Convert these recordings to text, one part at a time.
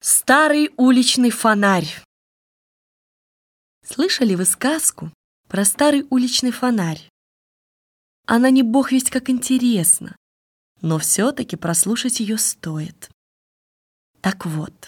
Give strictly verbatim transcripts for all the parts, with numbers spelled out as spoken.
Старый уличный фонарь. Слышали вы сказку про старый уличный фонарь? Она не бог весть как интересна, но все-таки прослушать ее стоит. Так вот,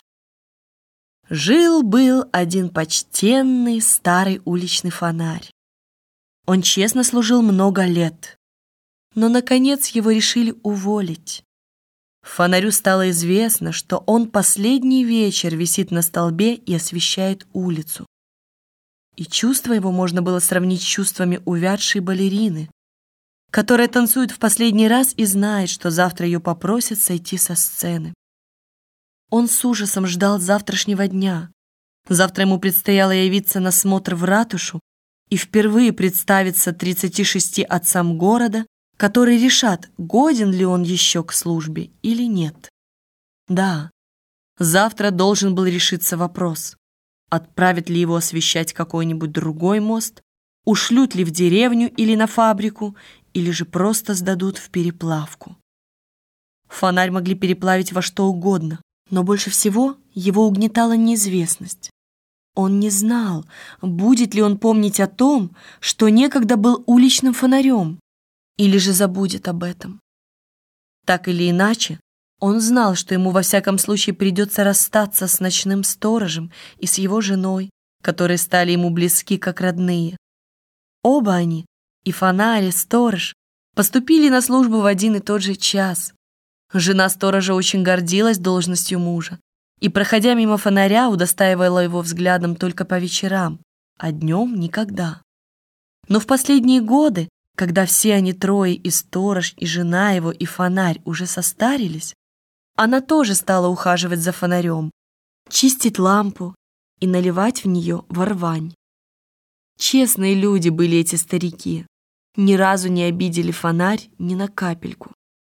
жил-был один почтенный старый уличный фонарь. Он честно служил много лет, но, наконец, его решили уволить. Фонарю стало известно, что он последний вечер висит на столбе и освещает улицу. И чувство его можно было сравнить с чувствами увядшей балерины, которая танцует в последний раз и знает, что завтра ее попросят сойти со сцены. Он с ужасом ждал завтрашнего дня. Завтра ему предстояло явиться на смотр в ратушу и впервые представиться тридцати шести отцам города, которые решат, годен ли он еще к службе или нет. Да, завтра должен был решиться вопрос, отправят ли его освещать какой-нибудь другой мост, ушлют ли в деревню или на фабрику, или же просто сдадут в переплавку. Фонарь могли переплавить во что угодно, но больше всего его угнетала неизвестность. Он не знал, будет ли он помнить о том, что некогда был уличным фонарем, или же забудет об этом. Так или иначе, он знал, что ему во всяком случае придется расстаться с ночным сторожем и с его женой, которые стали ему близки как родные. Оба они, и фонарь, и сторож, поступили на службу в один и тот же час. Жена сторожа очень гордилась должностью мужа и, проходя мимо фонаря, удостаивала его взглядом только по вечерам, а днем никогда. Но в последние годы, когда все они трое, и сторож, и жена его, и фонарь, уже состарились, она тоже стала ухаживать за фонарем, чистить лампу и наливать в нее ворвань. Честные люди были эти старики, ни разу не обидели фонарь ни на капельку.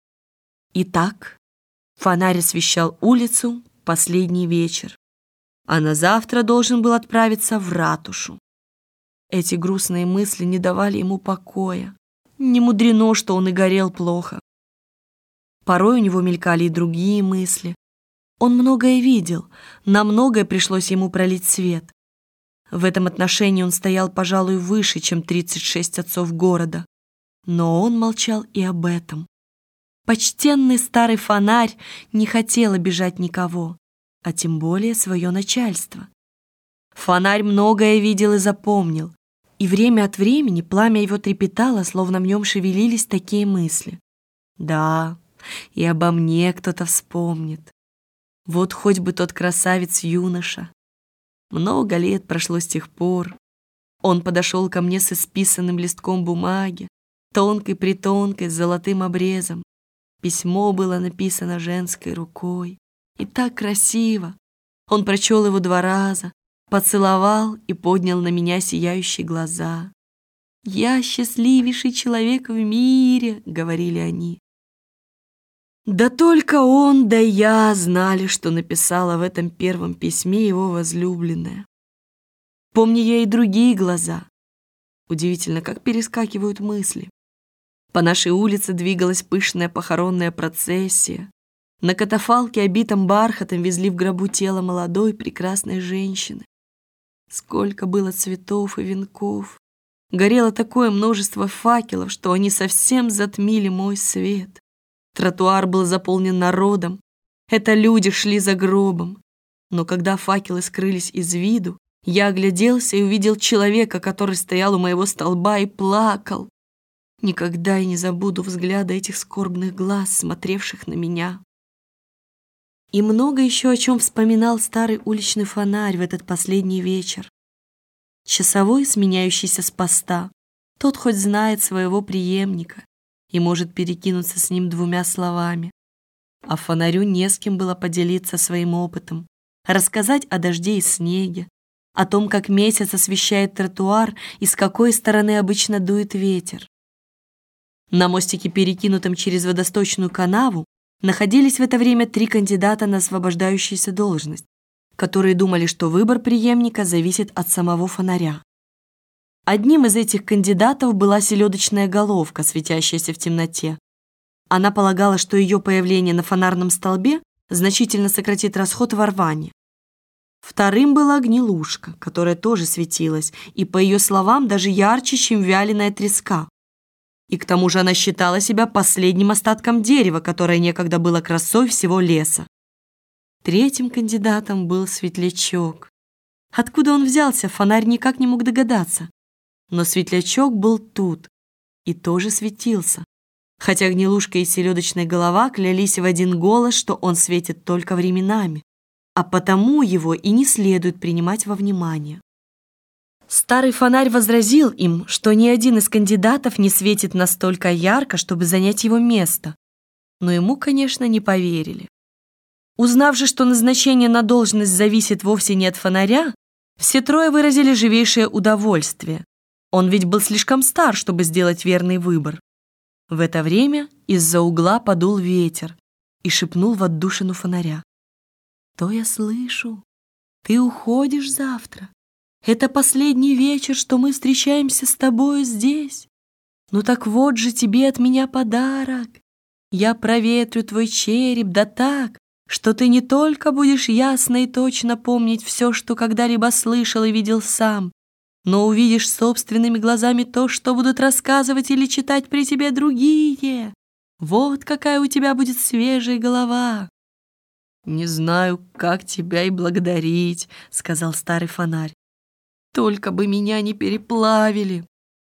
Итак, фонарь освещал улицу последний вечер, а на завтра должен был отправиться в ратушу. Эти грустные мысли не давали ему покоя. Не мудрено, что он и горел плохо. Порой у него мелькали и другие мысли. Он многое видел, на многое пришлось ему пролить свет. В этом отношении он стоял, пожалуй, выше, чем тридцать шесть отцов города. Но он молчал и об этом. Почтенный старый фонарь не хотел обижать никого, а тем более свое начальство. Фонарь многое видел и запомнил, и время от времени пламя его трепетало, словно в нем шевелились такие мысли. Да, и обо мне кто-то вспомнит. Вот хоть бы тот красавец-юноша. Много лет прошло с тех пор. Он подошел ко мне с исписанным листком бумаги, тонкой-притонкой, с золотым обрезом. Письмо было написано женской рукой. И так красиво. Он прочел его два раза, поцеловал и поднял на меня сияющие глаза. «Я счастливейший человек в мире», — говорили они. Да только он, да я знали, что написала в этом первом письме его возлюбленная. Помню я и другие глаза. Удивительно, как перескакивают мысли. По нашей улице двигалась пышная похоронная процессия. На катафалке, обитом бархатом, везли в гробу тело молодой прекрасной женщины. Сколько было цветов и венков. Горело такое множество факелов, что они совсем затмили мой свет. Тротуар был заполнен народом. Это люди шли за гробом. Но когда факелы скрылись из виду, я огляделся и увидел человека, который стоял у моего столба и плакал. Никогда я не забуду взгляда этих скорбных глаз, смотревших на меня. И много еще о чем вспоминал старый уличный фонарь в этот последний вечер. Часовой, сменяющийся с поста, тот хоть знает своего преемника и может перекинуться с ним двумя словами. А фонарю не с кем было поделиться своим опытом, рассказать о дожде и снеге, о том, как месяц освещает тротуар и с какой стороны обычно дует ветер. На мостике, перекинутом через водосточную канаву, находились в это время три кандидата на освобождающуюся должность, которые думали, что выбор преемника зависит от самого фонаря. Одним из этих кандидатов была селедочная головка, светящаяся в темноте. Она полагала, что ее появление на фонарном столбе значительно сократит расход во рване. Вторым была гнилушка, которая тоже светилась, и, по ее словам, даже ярче, чем вяленая треска. И к тому же она считала себя последним остатком дерева, которое некогда было красой всего леса. Третьим кандидатом был светлячок. Откуда он взялся, фонарь никак не мог догадаться. Но светлячок был тут и тоже светился, хотя гнилушка и селедочная голова клялись в один голос, что он светит только временами, а потому его и не следует принимать во внимание. Старый фонарь возразил им, что ни один из кандидатов не светит настолько ярко, чтобы занять его место, но ему, конечно, не поверили. Узнав же, что назначение на должность зависит вовсе не от фонаря, все трое выразили живейшее удовольствие. Он ведь был слишком стар, чтобы сделать верный выбор. В это время из-за угла подул ветер и шепнул в отдушину фонаря: «То я слышу, ты уходишь завтра. Это последний вечер, что мы встречаемся с тобою здесь. Ну так вот же тебе от меня подарок. Я проветрю твой череп, да так, что ты не только будешь ясно и точно помнить все, что когда-либо слышал и видел сам, но увидишь собственными глазами то, что будут рассказывать или читать при тебе другие. Вот какая у тебя будет свежая голова». «Не знаю, как тебя и благодарить», — сказал старый фонарь. «Только бы меня не переплавили».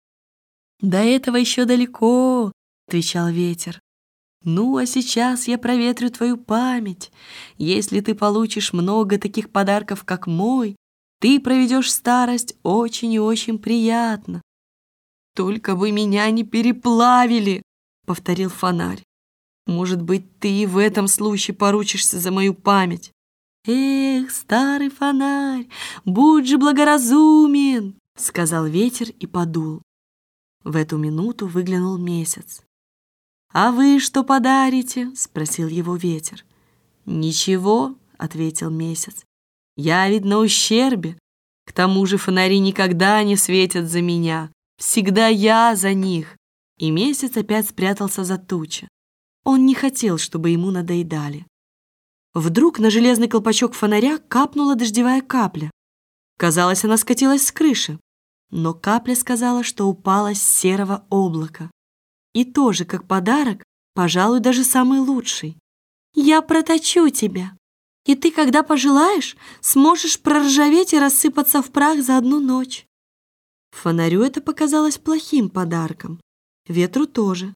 «До этого еще далеко», — отвечал ветер. «Ну, а сейчас я проветрю твою память. Если ты получишь много таких подарков, как мой, ты проведешь старость очень и очень приятно». «Только бы меня не переплавили», — повторил фонарь. «Может быть, ты и в этом случае поручишься за мою память». «Эх, старый фонарь, будь же благоразумен», — сказал ветер и подул. В эту минуту выглянул месяц. «А вы что подарите?» — спросил его ветер. «Ничего», — ответил месяц. «Я ведь на ущербе. К тому же фонари никогда не светят за меня. Всегда я за них». И месяц опять спрятался за тучи. Он не хотел, чтобы ему надоедали. Вдруг на железный колпачок фонаря капнула дождевая капля. Казалось, она скатилась с крыши, но капля сказала, что упала с серого облака. И тоже, как подарок, пожалуй, даже самый лучший. «Я проточу тебя, и ты, когда пожелаешь, сможешь проржаветь и рассыпаться в прах за одну ночь». Фонарю это показалось плохим подарком, ветру тоже.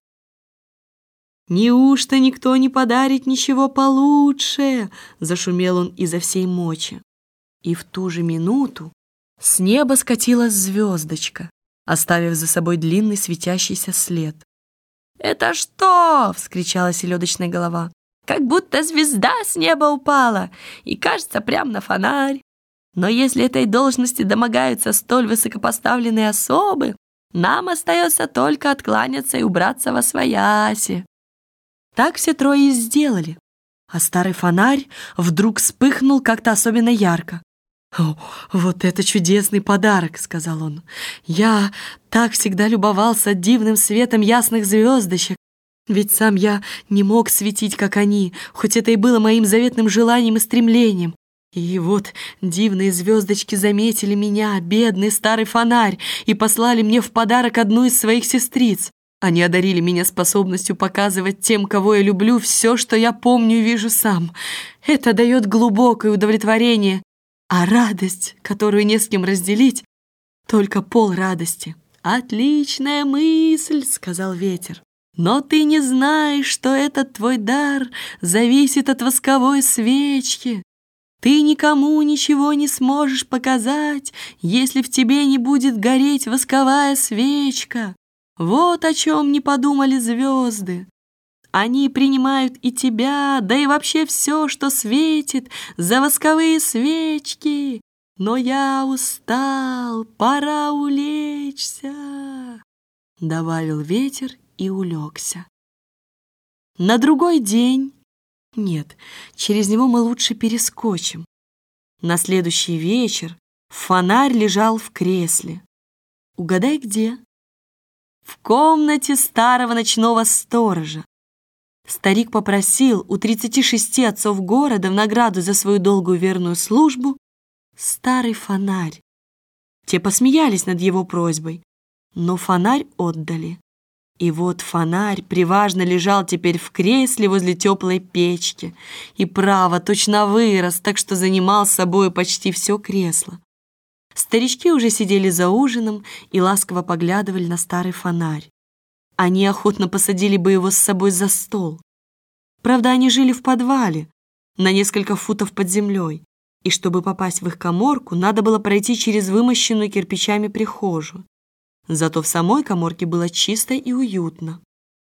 «Неужто никто не подарит ничего получше?» — зашумел он изо всей мочи. И в ту же минуту с неба скатилась звездочка, оставив за собой длинный светящийся след. «Это что?» — вскричала селедочная голова. «Как будто звезда с неба упала, и кажется прямо на фонарь. Но если этой должности домогаются столь высокопоставленные особы, нам остается только откланяться и убраться восвояси». Так все трое и сделали, а старый фонарь вдруг вспыхнул как-то особенно ярко. «О, вот это чудесный подарок!» — сказал он. «Я так всегда любовался дивным светом ясных звездочек, ведь сам я не мог светить, как они, хоть это и было моим заветным желанием и стремлением. И вот дивные звездочки заметили меня, бедный старый фонарь, и послали мне в подарок одну из своих сестриц. Они одарили меня способностью показывать тем, кого я люблю, все, что я помню и вижу сам. Это дает глубокое удовлетворение, а радость, которую не с кем разделить, только пол радости». «Отличная мысль», — сказал ветер. «Но ты не знаешь, что этот твой дар зависит от восковой свечки. Ты никому ничего не сможешь показать, если в тебе не будет гореть восковая свечка. Вот о чем не подумали звезды. Они принимают и тебя, да и вообще все, что светит, за восковые свечки. Но я устал, пора улечься», — добавил ветер и улегся. На другой день... Нет, через него мы лучше перескочим. На следующий вечер фонарь лежал в кресле. Угадай, где? В комнате старого ночного сторожа. Старик попросил у тридцати шести отцов города в награду за свою долгую верную службу старый фонарь. Те посмеялись над его просьбой, но фонарь отдали. И вот фонарь приважно лежал теперь в кресле возле теплой печки, и право точно вырос, так что занимал собой почти все кресло. Старички уже сидели за ужином и ласково поглядывали на старый фонарь. Они охотно посадили бы его с собой за стол. Правда, они жили в подвале, на несколько футов под землей, и чтобы попасть в их каморку, надо было пройти через вымощенную кирпичами прихожую. Зато в самой каморке было чисто и уютно.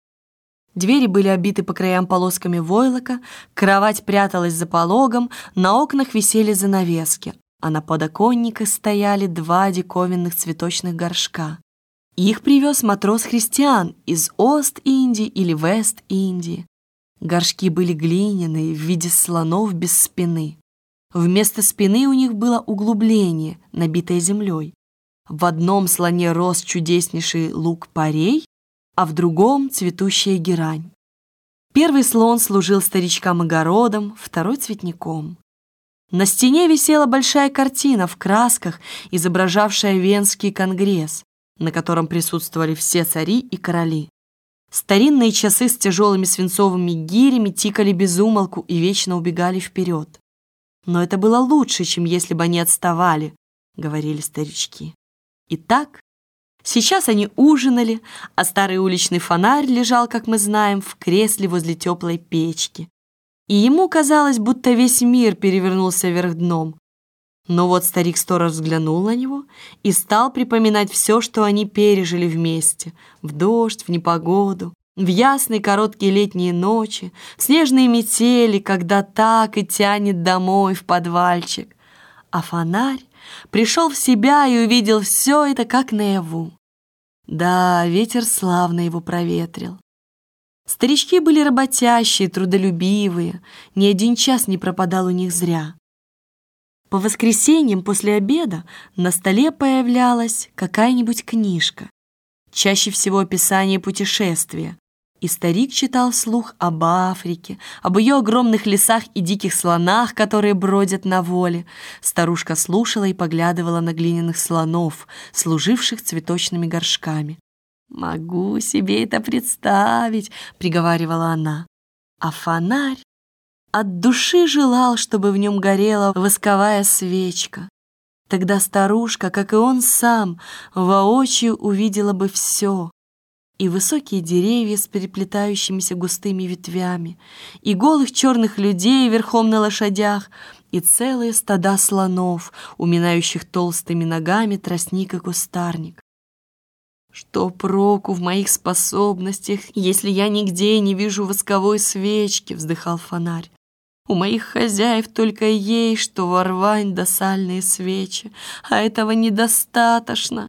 Двери были обиты по краям полосками войлока, кровать пряталась за пологом, на окнах висели занавески, а на подоконниках стояли два диковинных цветочных горшка. Их привез матрос-христиан из Ост-Индии или Вест-Индии. Горшки были глиняные, в виде слонов без спины. Вместо спины у них было углубление, набитое землей. В одном слоне рос чудеснейший лук-порей, а в другом — цветущая герань. Первый слон служил старичкам огородом, второй — цветником. На стене висела большая картина в красках, изображавшая Венский конгресс, на котором присутствовали все цари и короли. Старинные часы с тяжелыми свинцовыми гирями тикали без умолку и вечно убегали вперед. Но это было лучше, чем если бы они отставали, говорили старички. Итак, сейчас они ужинали, а старый уличный фонарь лежал, как мы знаем, в кресле возле теплой печки. И ему казалось, будто весь мир перевернулся вверх дном. Но вот старик-сторож взглянул на него и стал припоминать все, что они пережили вместе, в дождь, в непогоду, в ясные короткие летние ночи, в снежные метели, когда так и тянет домой в подвальчик. А фонарь пришел в себя и увидел все это как наяву. Да, ветер славно его проветрил. Старички были работящие, трудолюбивые, ни один час не пропадал у них зря. По воскресеньям после обеда на столе появлялась какая-нибудь книжка, чаще всего описание путешествия, и старик читал вслух об Африке, об ее огромных лесах и диких слонах, которые бродят на воле. Старушка слушала и поглядывала на глиняных слонов, служивших цветочными горшками. «Могу себе это представить», — приговаривала она. А фонарь от души желал, чтобы в нем горела восковая свечка. Тогда старушка, как и он сам, воочию увидела бы все. И высокие деревья с переплетающимися густыми ветвями, и голых черных людей верхом на лошадях, и целые стада слонов, уминающих толстыми ногами тростник и кустарник. «Что проку в моих способностях, если я нигде не вижу восковой свечки?» — вздыхал фонарь. «У моих хозяев только есть что ворвань да сальные свечи, а этого недостаточно».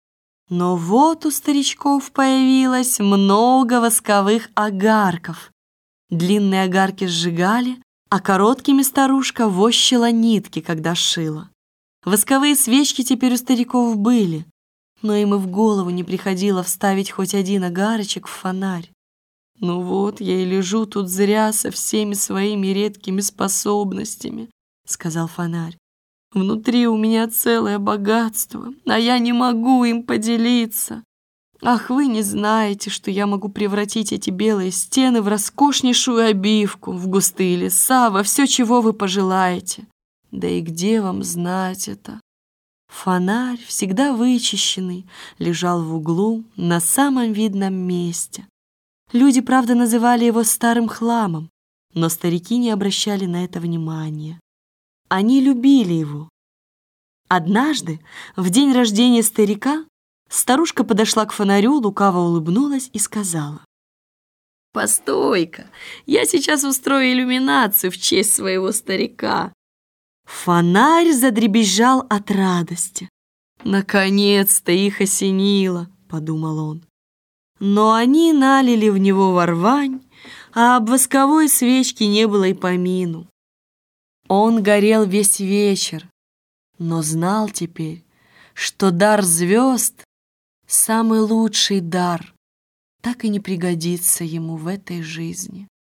Но вот у старичков появилось много восковых огарков. Длинные огарки сжигали, а короткими старушка вощила нитки, когда шила. Восковые свечки теперь у стариков были, но им и в голову не приходило вставить хоть один огарочек в фонарь. «Ну вот, я и лежу тут зря со всеми своими редкими способностями», — сказал фонарь. «Внутри у меня целое богатство, а я не могу им поделиться. Ах, вы не знаете, что я могу превратить эти белые стены в роскошнейшую обивку, в густые леса, во все, чего вы пожелаете. Да и где вам знать это?» Фонарь, всегда вычищенный, лежал в углу на самом видном месте. Люди, правда, называли его старым хламом, но старики не обращали на это внимания. Они любили его. Однажды, в день рождения старика, старушка подошла к фонарю, лукаво улыбнулась и сказала: «Постой-ка, я сейчас устрою иллюминацию в честь своего старика». Фонарь задребезжал от радости. «Наконец-то их осенило», — подумал он. Но они налили в него ворвань, а об восковой свечке не было и помину. Он горел весь вечер, но знал теперь, что дар звезд — самый лучший дар, так и не пригодится ему в этой жизни.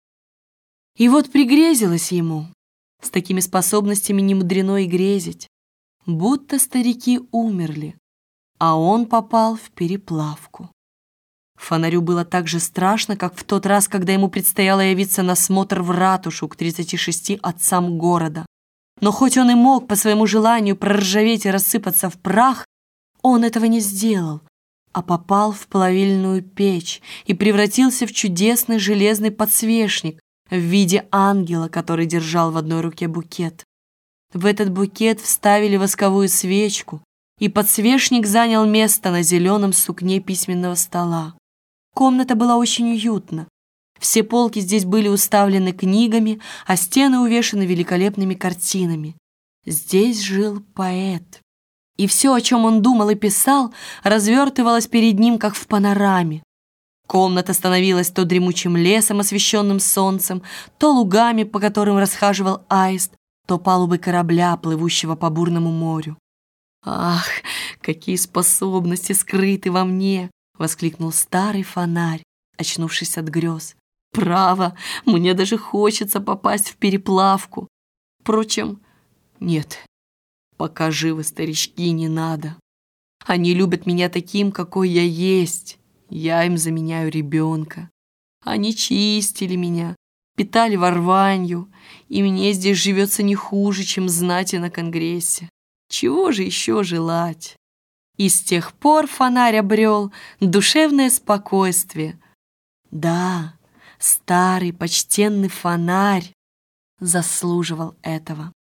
И вот пригрезилось ему. С такими способностями не мудрено и грезить. Будто старики умерли, а он попал в переплавку. Фонарю было так же страшно, как в тот раз, когда ему предстояло явиться на смотр в ратушу к тридцати шести отцам города. Но хоть он и мог по своему желанию проржаветь и рассыпаться в прах, он этого не сделал, а попал в плавильную печь и превратился в чудесный железный подсвечник в виде ангела, который держал в одной руке букет. В этот букет вставили восковую свечку, и подсвечник занял место на зеленом сукне письменного стола. Комната была очень уютна. Все полки здесь были уставлены книгами, а стены увешаны великолепными картинами. Здесь жил поэт. И все, о чем он думал и писал, развертывалось перед ним, как в панораме. Комната становилась то дремучим лесом, освещенным солнцем, то лугами, по которым расхаживал аист, то палубой корабля, плывущего по бурному морю. «Ах, какие способности скрыты во мне!» — воскликнул старый фонарь, очнувшись от грез. «Право, мне даже хочется попасть в переплавку. Впрочем, нет, пока живы старички, не надо. Они любят меня таким, какой я есть. Я им заменяю ребенка. Они чистили меня, питали ворванью, и мне здесь живется не хуже, чем знати на Конгрессе. Чего же еще желать?» И с тех пор фонарь обрел душевное спокойствие. Да, старый почтенный фонарь заслуживал этого.